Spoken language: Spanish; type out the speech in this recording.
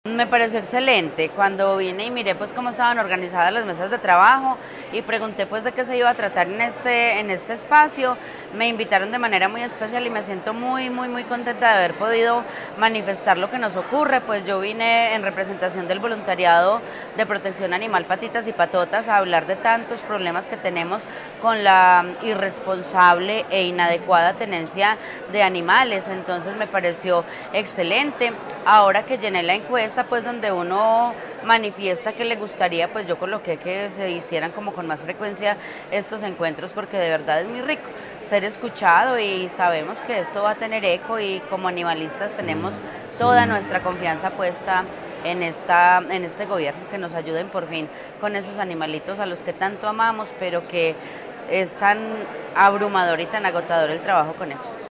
Me pareció excelente. Cuando vine y miré pues cómo estaban organizadas las mesas de trabajo y pregunté pues de qué se iba a tratar en este espacio, me invitaron de manera muy especial y me siento muy contenta de haber podido manifestar lo que nos ocurre. Pues yo vine en representación del voluntariado de protección animal Patitas y Patotas a hablar de tantos problemas que tenemos con la irresponsable e inadecuada tenencia de animales. Entonces me pareció excelente. Ahora que llené la encuesta, pues donde uno manifiesta que le gustaría, pues yo coloqué que se hicieran como con más frecuencia estos encuentros, porque de verdad es muy rico ser escuchado y sabemos que esto va a tener eco, y como animalistas tenemos toda nuestra confianza puesta en este gobierno, que nos ayuden por fin con esos animalitos a los que tanto amamos, pero que es tan abrumador y tan agotador el trabajo con ellos.